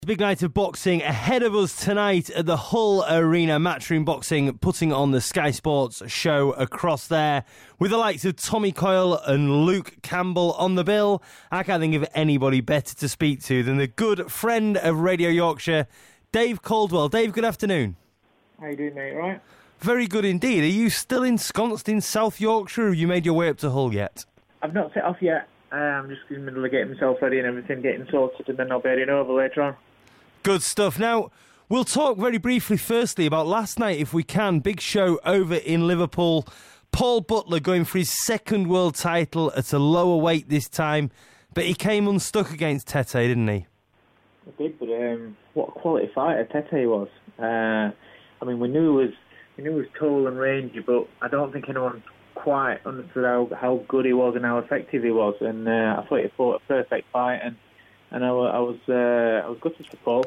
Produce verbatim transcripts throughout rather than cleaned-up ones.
Big night of boxing ahead of us tonight at the Hull Arena. Matchroom Boxing putting on the Sky Sports show across there with the likes of Tommy Coyle and Luke Campbell on the bill. I can't think of anybody better to speak to than the good friend of Radio Yorkshire, Dave Caldwell. Dave, good afternoon. How you doing, mate? Right? Very good indeed. Are you still ensconced in South Yorkshire, or have you made your way up to Hull yet? I've not set off yet. Uh, I'm just in the middle of getting myself ready and everything, getting sorted, and then I'll be heading over later on. Good stuff. Now, we'll talk very briefly firstly about last night, if we can. Big show over in Liverpool. Paul Butler going for his second world title at a lower weight this time, but he came unstuck against Tete, didn't he? He did, but um, what a quality fighter Tete was. Uh, I mean, we knew he was, we knew he was tall and rangy, but I don't think anyone quite understood how, how good he was and how effective he was. And uh, I thought he fought a perfect fight, and And I, I was uh, I was gutted for Paul.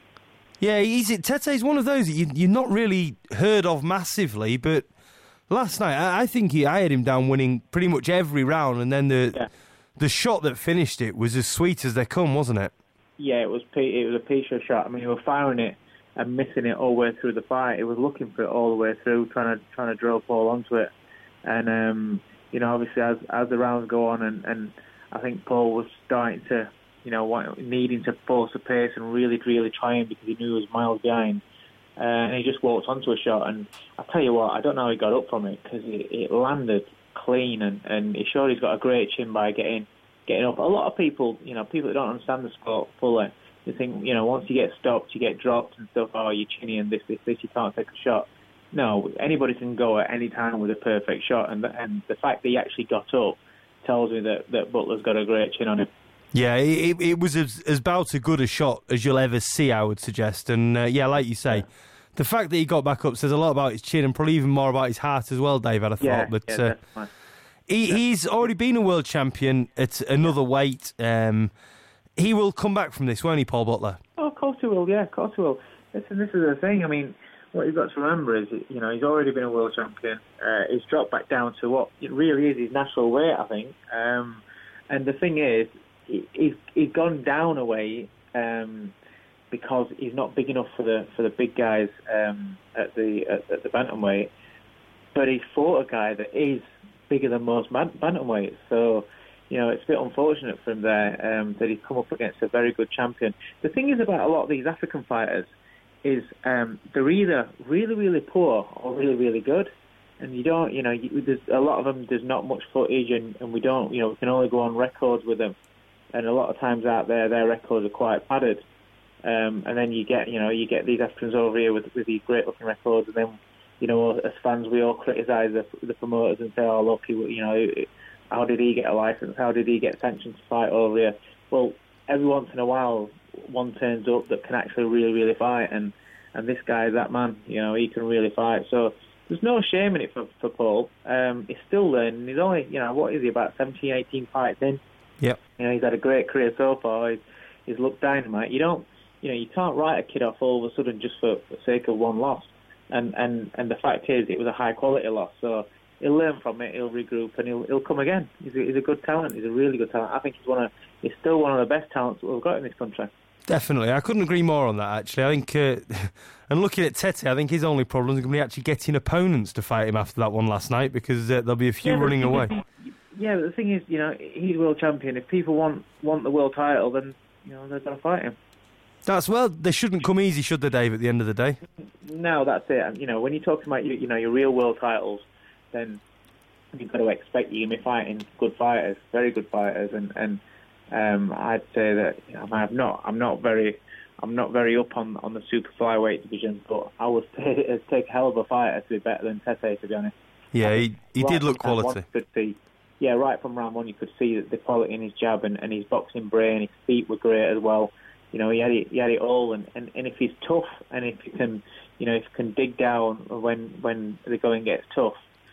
Yeah, he's Tete's one of those that you, you're not really heard of massively, but last night I, I think he, I had him down winning pretty much every round, and then the yeah. the shot that finished it was as sweet as they come, wasn't it? Yeah, it was it was a Pisha shot. I mean, he was firing it and missing it all the way through the fight. He was looking for it all the way through, trying to trying to draw Paul onto it. And um, you know, obviously as as the rounds go on, and, and I think Paul was starting to, you know, needing to force the pace and really, really trying, because he knew he was miles behind. Uh, and he just walked onto a shot. And I tell you what, I don't know how he got up from it, because it, it landed clean, and, and he showed he's got a great chin by getting getting up. A lot of people, you know, people that don't understand the sport fully, they think, you know, once you get stopped, you get dropped and stuff, oh, you're chinny and this, this, this, you can't take a shot. No, anybody can go at any time with a perfect shot. And the, and the fact that he actually got up tells me that, that Butler's got a great chin on him. Yeah, it, it was as, as about as good a shot as you'll ever see, I would suggest. And, uh, yeah, like you say, yeah. the fact that he got back up says a lot about his chin, and probably even more about his heart as well, Dave, I'd have yeah, thought. But yeah, uh, he, yeah. he's already been a world champion at another yeah. weight. Um, he will come back from this, won't he, Paul Butler? Oh, of course he will, yeah, of course he will. Listen, this is the thing. I mean, what you've got to remember is, you know, he's already been a world champion. Uh, he's dropped back down to what it really is his natural weight, I think. Um, and the thing is, He's, he's gone down a way um, because he's not big enough for the for the big guys um, at the at, at the bantamweight. But he's fought a guy that is bigger than most bantamweights. So, you know, it's a bit unfortunate for him there um, that he's come up against a very good champion. The thing is about a lot of these African fighters is um, they're either really, really poor or really, really good. And you don't, you know, you, there's a lot of them, there's not much footage, and, and we don't, you know, we can only go on records with them. And a lot of times out there, their records are quite padded. Um, and then you get, you know, you get these Africans over here with, with these great-looking records, and then, you know, as fans, we all criticise the, the promoters and say, oh, look, you know, how did he get a licence? How did he get sanctioned to fight over here? Well, every once in a while, one turns up that can actually really, really fight, and, and this guy, that man, you know, he can really fight. So there's no shame in it for, for Paul. Um, he's still learning. He's only, you know, what is he, about seventeen, eighteen fights in? Yep. You know, he's had a great career so far. He's, he's looked dynamite. You don't, you know, you can't write a kid off all of a sudden just for, for the sake of one loss. And, and and the fact is, it was a high quality loss. So he'll learn from it. He'll regroup, and he'll he'll come again. He's a, he's a good talent. He's a really good talent. I think he's one of he's still one of the best talents that we've got in this country. Definitely, I couldn't agree more on that. Actually, I think, uh, and looking at Tete, I think his only problem is going to be actually getting opponents to fight him after that one last night, because uh, there'll be a few yeah, running away. Yeah, but the thing is, you know, he's world champion. If people want want the world title, then, you know, they're going to fight him. That's, well, they shouldn't come easy, should they, Dave, at the end of the day? No, that's it. And, you know, when you're talking about, you know, your real world titles, then you've got to expect you're going to be fighting good fighters, very good fighters. And, and um, I'd say that, you know, I'm not, I'm not very, I'm not very up on, on the super flyweight division, but I would say it'd take a hell of a fighter to be better than Tete, to be honest. Yeah, he, he right did look quality. Could see, yeah, right from round one, you could see the quality in his jab and, and his boxing brain. His feet were great as well. You know, he had it, he had it all. And, and, and if he's tough, and if he can, you know, if he can dig down when when the going gets tough,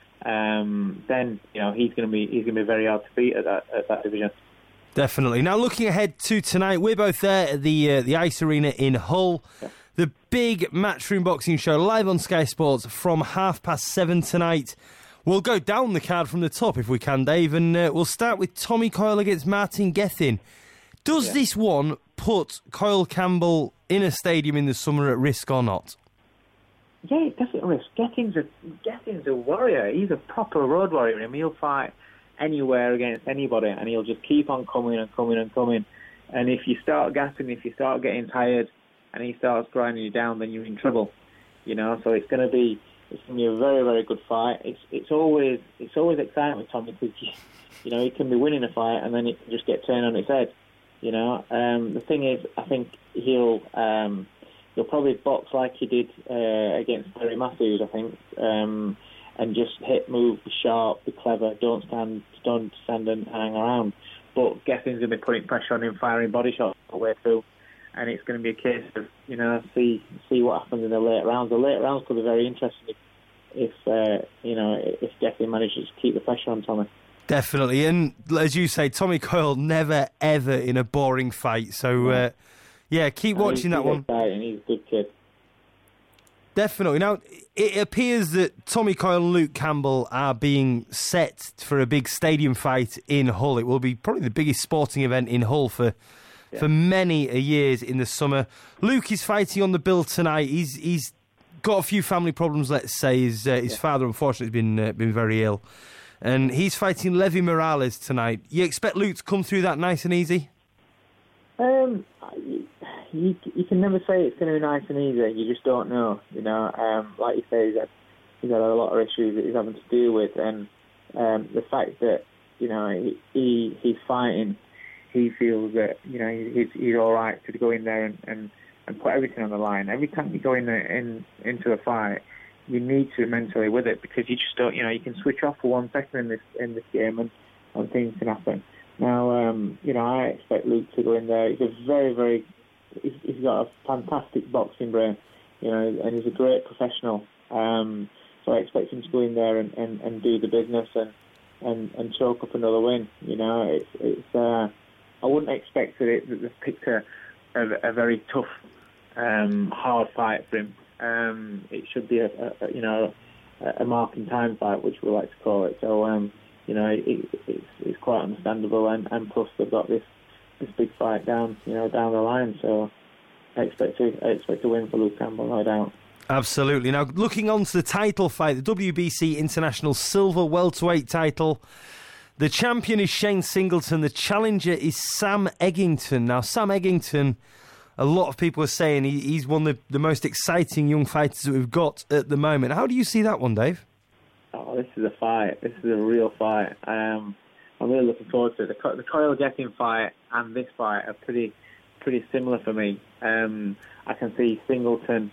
um, then, you know, he's going to be he's going to be very hard to beat at that at that division. Definitely. Now, looking ahead to tonight, we're both there at the uh, the Ice Arena in Hull. Yeah. The big Matchroom Boxing show live on Sky Sports from half past seven tonight. We'll go down the card from the top if we can, Dave, and uh, we'll start with Tommy Coyle against Martin Gethin. Does yeah. this one put Coyle Campbell in a stadium in the summer at risk or not? Yeah, it's definitely risk. Getting's a Getting's a warrior. He's a proper road warrior. I mean, he'll fight anywhere against anybody, and he'll just keep on coming and coming and coming. And if you start gassing, if you start getting tired, and he starts grinding you down, then you're in trouble. You know, so it's going to be it's going to be a very, very good fight. It's it's always it's always exciting with Tommy because you, you know he can be winning a fight and then it can just get turned on its head. You know, um, the thing is, I think he'll um, he'll probably box like he did uh, against Barry Matthews. I think, um, and just hit, move, be sharp, be clever. Don't stand, don't stand and hang around. But Getting's going to be putting pressure on him, firing body shots all the way through. And it's going to be a case of, you know, see see what happens in the late rounds. The late rounds could be very interesting if, if uh, you know, if Getting manages to keep the pressure on Tommy. Definitely. And as you say, Tommy Coyle never, ever in a boring fight. So, uh, yeah, keep no, watching he's, that he's one. Exciting. He's a good kid. Definitely. Now, it appears that Tommy Coyle and Luke Campbell are being set for a big stadium fight in Hull. It will be probably the biggest sporting event in Hull for yeah. for many a years in the summer. Luke is fighting on the bill tonight. He's he's got a few family problems, let's say. His, uh, his yeah. father, unfortunately, has been, uh, been very ill. And he's fighting Levy Morales tonight. You expect Luke to come through that nice and easy? Um, you, you can never say it's going to be nice and easy. You just don't know. You know, um, like you say, he's had, he's had a lot of issues that he's having to deal with, and um, the fact that you know he, he he's fighting, he feels that you know he's he's all right to go in there and, and, and put everything on the line. Every time you go in, there, in into a fight, you need to be mentally with it because you just don't. You know, you can switch off for one second in this in this game, and, and things can happen. Now, um, you know, I expect Luke to go in there. He's a very, very, he's, he's got a fantastic boxing brain, you know, and he's a great professional. Um, so I expect him to go in there and, and, and do the business and, and, and choke up another win. You know, it's, it's uh, I wouldn't expect that, it, that they've picked a, a, a very tough, um, hard fight for him. Um, it should be a, a you know, a, a mark in time fight, which we like to call it. So, um, you know, it, it's, it's quite understandable, and, and plus they've got this, this big fight down, you know, down the line. So I expect to I expect to win for Luke Campbell, no doubt. Absolutely. Now, looking on to the title fight, the W B C International Silver Welterweight title. The champion is Shane Singleton. The challenger is Sam Eggington. Now, Sam Eggington, a lot of people are saying he, he's one of the, the most exciting young fighters that we've got at the moment. How do you see that one, Dave? Oh, this is a fight. This is a real fight. Um, I'm really looking forward to it. The, the Coyle Getting fight and this fight are pretty pretty similar for me. Um, I can see Singleton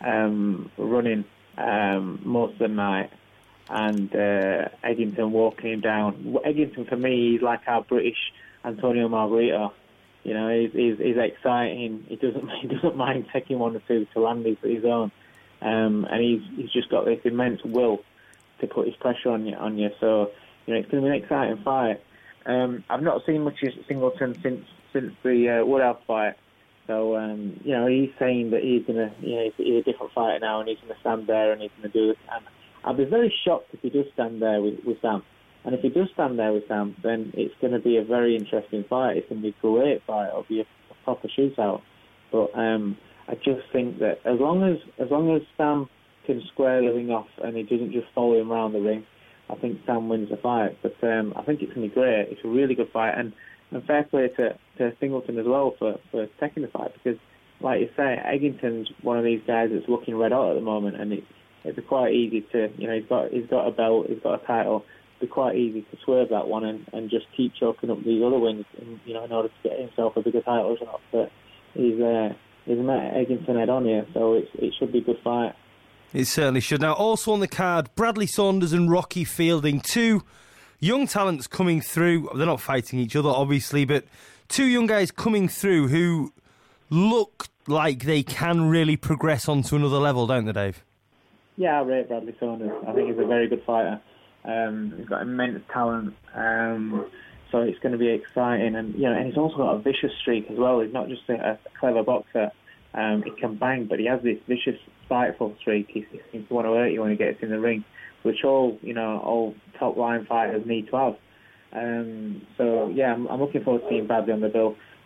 um, running um, most of the night and uh, Eggington walking him down. Eggington, for me, he's like our British Antonio Margarito. You know, he's, he's, he's exciting. He doesn't he doesn't mind taking one or two to land his, his own. Um, and he's he's just got this immense will to put his pressure on you, on you. So, you know, it's going to be an exciting fight. Um, I've not seen much of Singleton since since the uh, Woodhouse fight. So, um, you know, he's saying that he's going to, you know, he's a different fighter now and he's going to stand there and he's going to do this. And I'll be very shocked if he does stand there with, with Sam. And if he does stand there with Sam, then it's going to be a very interesting fight. It's going to be a great fight. It'll be a, a proper shootout. But um, I just think that as long as as long as Sam can square the ring off and he doesn't just follow him around the ring, I think Sam wins the fight. But um, I think it's going to be great. It's a really good fight, and, and fair play to, to Singleton as well for, for taking the fight, because like you say, Eggington's one of these guys that's looking red hot at the moment, and it, it'd be quite easy to, you know, he's got he's got a belt, he's got a title. It'd be quite easy to swerve that one and, and just keep choking up these other wins, in, you know, in order to get himself a bigger title shot. But he's uh, he's met Eggington head on here, so it's, it should be a good fight. It certainly should. Now, also on the card, Bradley Saunders and Rocky Fielding, two young talents coming through. They're not fighting each other, obviously, but two young guys coming through who look like they can really progress onto another level, don't they, Dave? Yeah, I rate Bradley Saunders. I think he's a very good fighter. Um, he's got immense talent, um, so it's going to be exciting. And you know, and he's also got a vicious streak as well. He's not just a, a clever boxer. Um, he can bang, but he has this vicious, spiteful streak. He, he seems to want to hurt you when he gets in the ring, which all you know, all top line fighters need to have. Um, so yeah, I'm, I'm looking forward to seeing Bradley on the bill.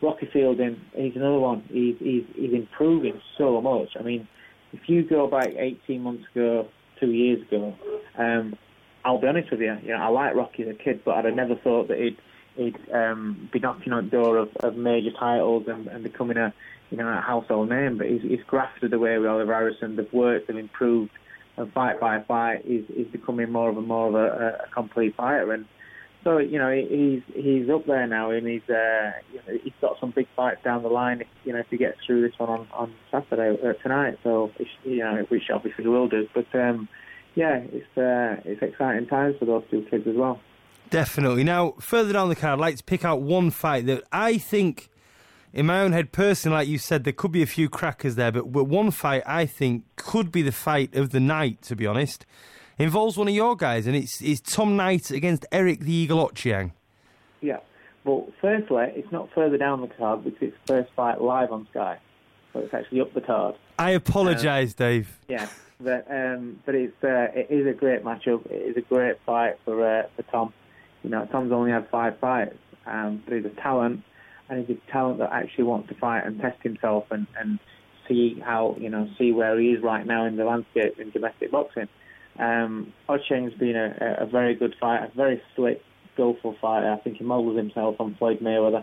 Rocky Fielding, he's another one. He's, he's, he's improving so much. I mean, if you go back eighteen months ago, two years ago, um, I'll be honest with you, you know, I like Rocky as a kid, but I'd have never thought that he'd, he'd um, be knocking on the door of, of major titles and, and becoming a, you know, a household name. But he's, he's grafted away with Oliver Harrison. They've worked, they've improved, and fight by fight, he's, he's becoming more of a more of a, a complete fighter. And so, you know, he's he's up there now, and he's uh, you know, he's got some big fights down the line. If, you know, if he gets through this one on, on Saturday uh, tonight, so you know, which obviously he will do. But um, yeah, it's uh, it's exciting times for those two kids as well. Definitely. Now, further down the card, I'd like to pick out one fight that I think, in my own head, personally, like you said, there could be a few crackers there, but one fight I think could be the fight of the night. To be honest. Involves one of your guys, and it's, it's Tom Knight against Eric the Eagle Ochieng. Yeah. Well, firstly, it's not further down the card because it's first fight live on Sky. So it's actually up the card. I apologise, um, Dave. Yeah, but um, but it's uh, it is a great matchup. It is a great fight for uh, for Tom. You know, Tom's only had five fights, um, but he's a talent, and he's a talent that actually wants to fight and test himself and, and see how, you know, see where he is right now in the landscape in domestic boxing. Um, Ochieng's been a, a very good fighter, a very slick, skillful fighter. I think he models himself on Floyd Mayweather,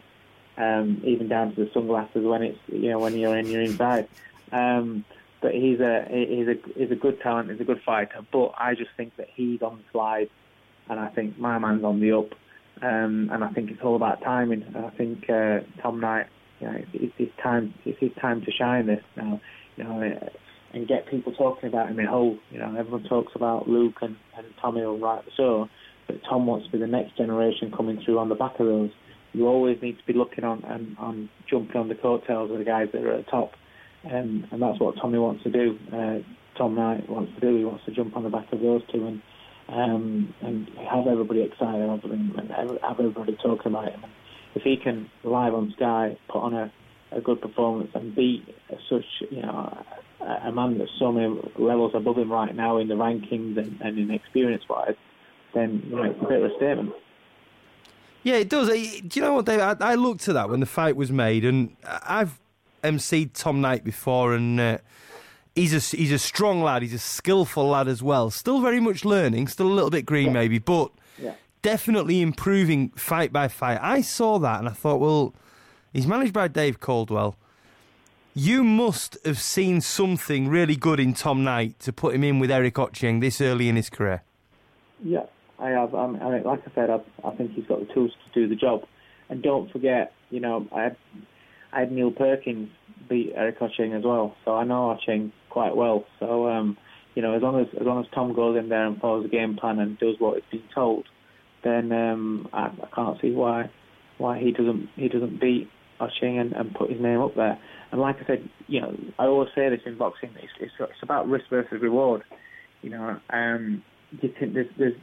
um, even down to the sunglasses when it's, you know, when you're in, you're inside. Um, but he's a he's a he's a good talent. He's a good fighter. But I just think that he's on the slide, and I think my man's on the up. Um, and I think it's all about timing. And I think uh, Tom Knight, you know, it's, it's his time. It's his time to shine this now. You know. And get people talking about him in Hull. You know, everyone talks about Luke and, and Tommy, right? So, but Tom wants to be the next generation coming through on the back of those. You always need to be looking on and on jumping on the coattails of the guys that are at the top, um, and that's what Tommy wants to do. Uh, Tom Knight wants to do. He wants to jump on the back of those two and um, and have everybody excited over him and have everybody talking about him. And if he can live on Sky put on a, a good performance and beat such, you know, a man that's so many levels above him right now in the rankings and, and in experience-wise, then, you know, it's a bit of a statement. Yeah, it does. Do you know what, Dave? I, I looked at that when the fight was made, and I've emceed Tom Knight before, and uh, he's a he's a strong lad. He's a skillful lad as well. Still very much learning. Still a little bit green, yeah. maybe, but yeah. definitely improving fight by fight. I saw that, and I thought, well, he's managed by Dave Caldwell. You must have seen something really good in Tom Knight to put him in with Eric Ochieng this early in his career. Yeah, I have. Um, I mean, like I said, I, I think he's got the tools to do the job. And don't forget, you know, I had, I had Neil Perkins beat Eric Ochieng as well, so I know Ochieng quite well. So, um, you know, as long as as long as Tom goes in there and follows the game plan and does what he's been told, then um, I, I can't see why why he doesn't he doesn't beat Ochieng and, and put his name up there. And like I said, you know, I always say this in boxing, it's, it's, it's about risk versus reward. You know, um, you can, there's, there's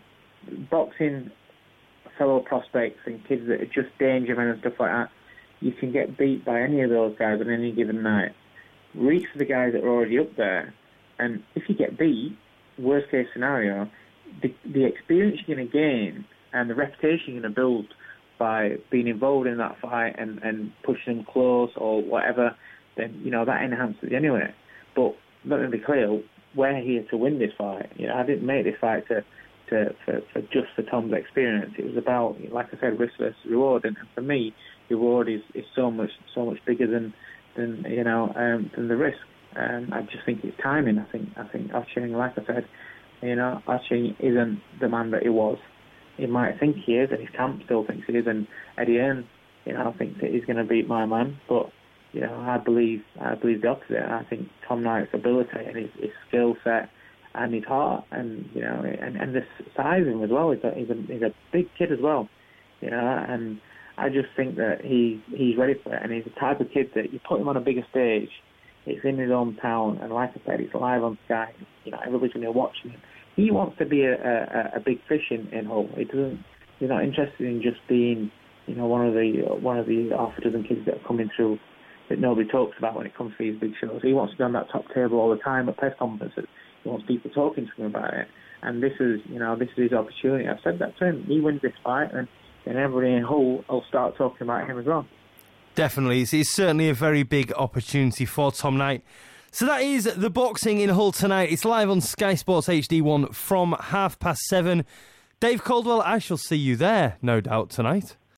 boxing fellow prospects and kids that are just dangerous and stuff like that. You can get beat by any of those guys on any given night. Reach for the guys that are already up there, and if you get beat, worst case scenario, the, the experience you're going to gain and the reputation you're going to build by being involved in that fight and, and pushing them close or whatever, then, you know, that enhances it anyway. But let me be clear, we're here to win this fight. You know, I didn't make this fight to, to for, for just for Tom's experience. It was about, like I said, risk versus reward. And, and for me, the reward is, is so much so much bigger than than you know um, than the risk. Um, I just think it's timing. I think I think Ochieng, like I said, you know, Ochieng isn't the man that he was. He might think he is, and his camp still thinks he is. And Eddie Hearn, you know, thinks that he's going to beat my man, but you know, I believe I believe the opposite. I think Tom Knight's ability and his, his skill set and his heart, and you know, and, and the size of him as well. He's a, he's a he's a big kid as well, you know. And I just think that he he's ready for it, and he's the type of kid that you put him on a bigger stage. It's in his own town, and like I said, it's live on Sky. You know, everybody's going to watch him. He wants to be a, a, a big fish in, in Hull. He doesn't. He's not interested in just being, you know, one of the one of the half a dozen kids that are coming through that nobody talks about when it comes to these big shows. He wants to be on that top table all the time at press conferences. He wants people talking to him about it. And this is, you know, this is his opportunity. I've said that to him. He wins this fight, and then everybody in Hull will start talking about him as well. Definitely. It's, it's certainly a very big opportunity for Tom Knight. So that is the boxing in Hull tonight. It's live on Sky Sports H D one from half past seven. Dave Caldwell, I shall see you there, no doubt, tonight.